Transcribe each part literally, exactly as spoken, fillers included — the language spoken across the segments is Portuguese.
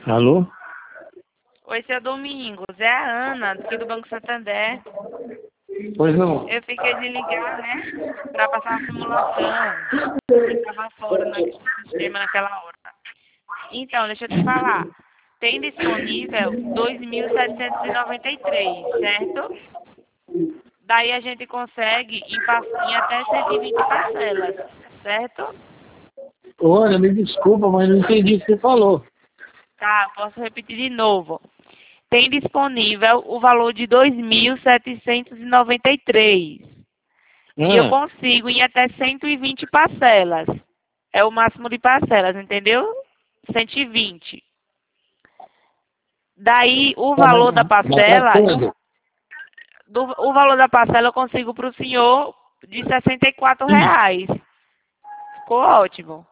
Alô? Oi, seu Domingos. É a Ana, aqui do Banco Santander. Pois não. Eu fiquei de ligar, né? Pra passar uma simulação. Que tava fora na- do sistema naquela hora. Então, deixa eu te falar. Tem disponível dois mil setecentos e noventa e três, certo? Daí a gente consegue em, pa- em até cento e vinte parcelas, certo? Olha, me desculpa, mas não entendi o que você falou. Tá, posso repetir de novo. Tem disponível o valor de dois mil setecentos e noventa e três. E eu Ah, consigo em até cento e vinte parcelas. É o máximo de parcelas, entendeu? cento e vinte. Daí o tá, mas, valor da mas pra parcela, quando? do, o valor da parcela eu consigo para o senhor de sessenta e quatro reais. Ficou ótimo.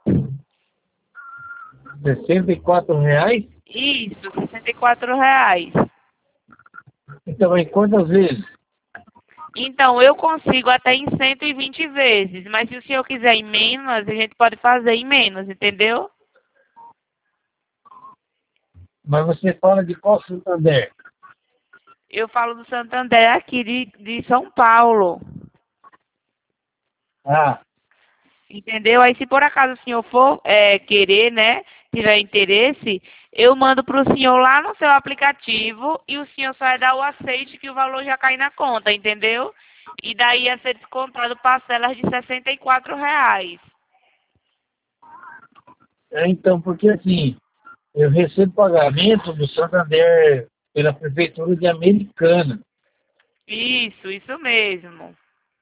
sessenta e quatro reais? Isso, sessenta e quatro reais. Então, em quantas vezes? Então, eu consigo até em cento e vinte vezes, mas se o senhor quiser em menos, a gente pode fazer em menos, entendeu? Mas você fala de qual Santander? Eu falo do Santander aqui de, de São Paulo, Ah, entendeu? Aí se por acaso o senhor for é, querer, né, tiver interesse, eu mando para o senhor lá no seu aplicativo e o senhor só vai dar o aceite que o valor já cai na conta, entendeu? E daí ia ser descontado parcelas de sessenta e quatro reais. é, então, porque assim, eu recebo pagamento do Santander pela Prefeitura de Americana. Isso, isso mesmo.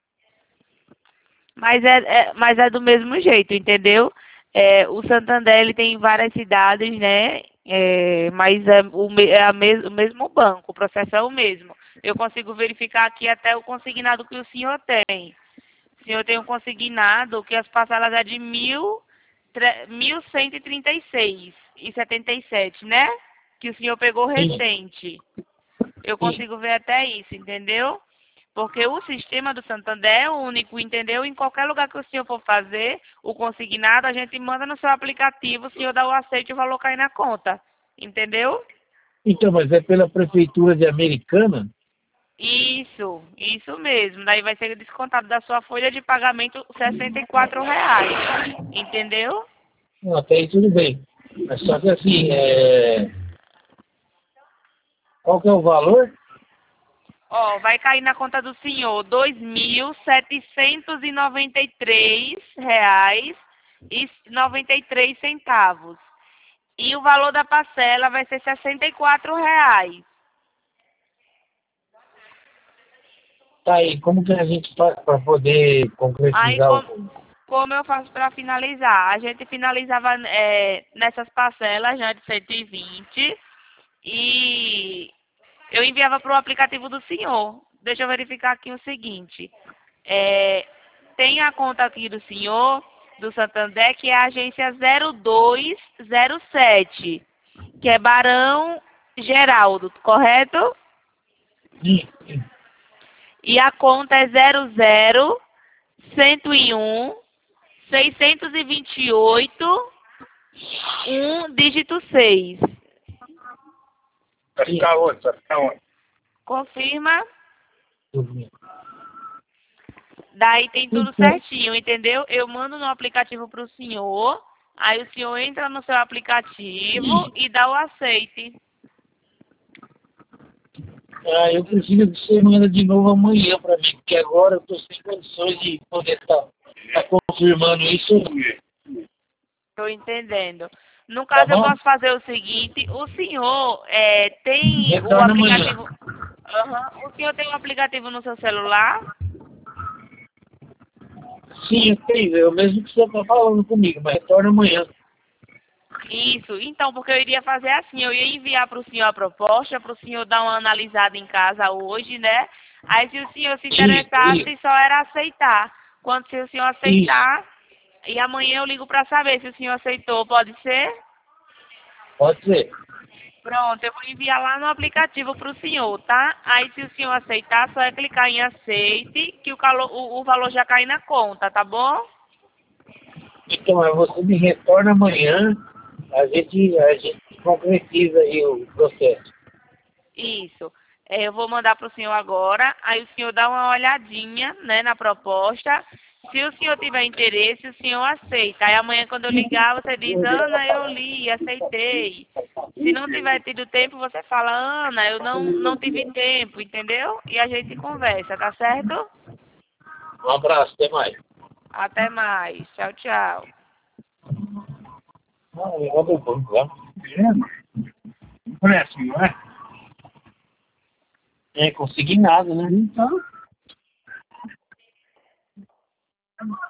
Mas é, é- mas é do mesmo jeito, entendeu? É, o Santander ele tem várias cidades, né? É, mas é, o, me- é a mes, o mesmo banco, o processo é o mesmo. Eu consigo verificar aqui até o consignado que o senhor tem. O senhor tem um consignado que as parcelas é de mil, tre- mil cento e trinta e seis e setenta e sete, né? Que o senhor pegou Sim, recente. Eu sim. consigo ver até isso, entendeu? Porque o sistema do Santander é único, entendeu? Em qualquer lugar que o senhor for fazer o consignado, a gente manda no seu aplicativo, o senhor dá o aceite e o valor cai na conta. Entendeu? Então, mas é pela Prefeitura de Americana? Isso, isso mesmo. Daí vai ser descontado da sua folha de pagamento sessenta e quatro reais. Entendeu? Não, até aí tudo bem. Mas só que assim, é... qual que é o valor? Ó, vai cair na conta do senhor dois mil setecentos e noventa e três reais e noventa e três centavos. E o valor da parcela vai ser sessenta e quatro reais. Tá aí, como que a gente faz para poder Aí, concretizar com, o... como eu faço para finalizar? A gente finalizava é, nessas parcelas já de cento e vinte e eu enviava para o aplicativo do senhor. Deixa eu verificar aqui o seguinte. É, tem a conta aqui do senhor, do Santander, que é a agência zero dois zero sete, que é Barão Geraldo, correto? Sim, sim. E a conta é zero zero cento e um seiscentos e vinte e oito um dígito seis. Vai ficar onde? Vai ficar onde? Confirma. Tudo bem. Daí tem tudo Então, certinho, entendeu? Eu mando no aplicativo para o senhor. Aí o senhor entra no seu aplicativo e dá o aceite. ah, eu preciso que você manda de novo amanhã para mim, porque agora eu estou sem condições de poder estar tá, tá confirmando isso. Estou entendendo. No Tá caso, eu bom? posso fazer o seguinte: o senhor é, tem o Retorna aplicativo. amanhã. Aham. O senhor tem o aplicativo no seu celular? Sim, eu tenho, eu mesmo que você está falando comigo, mas retorna amanhã. Isso. Então, porque eu iria fazer assim: eu ia enviar para o senhor a proposta, para o senhor dar uma analisada em casa hoje, né? Aí, se o senhor se Isso, interessasse, isso, só era aceitar. Quando se o senhor isso. aceitar, e amanhã eu ligo para saber se o senhor aceitou, pode ser? Pode ser. Pronto, eu vou enviar lá no aplicativo para o senhor, tá? Aí se o senhor aceitar, só é clicar em aceite, que o, calo- o, o valor já cai na conta, tá bom? Então, aí você me retorna amanhã, a gente, a gente concretiza aí o processo. Isso. É, eu vou mandar para o senhor agora, aí o senhor dá uma olhadinha, né, na proposta. Se o senhor tiver interesse, o senhor aceita. Aí amanhã quando eu ligar, você diz, Ana, eu li, aceitei. Se não tiver tido tempo, você fala, Ana, eu não, não tive tempo, entendeu? E a gente conversa, tá certo? Um abraço, até mais. Até mais. Tchau, tchau. Ah, o negócio do banco lá. Parece, não é? É consignado, né? Então.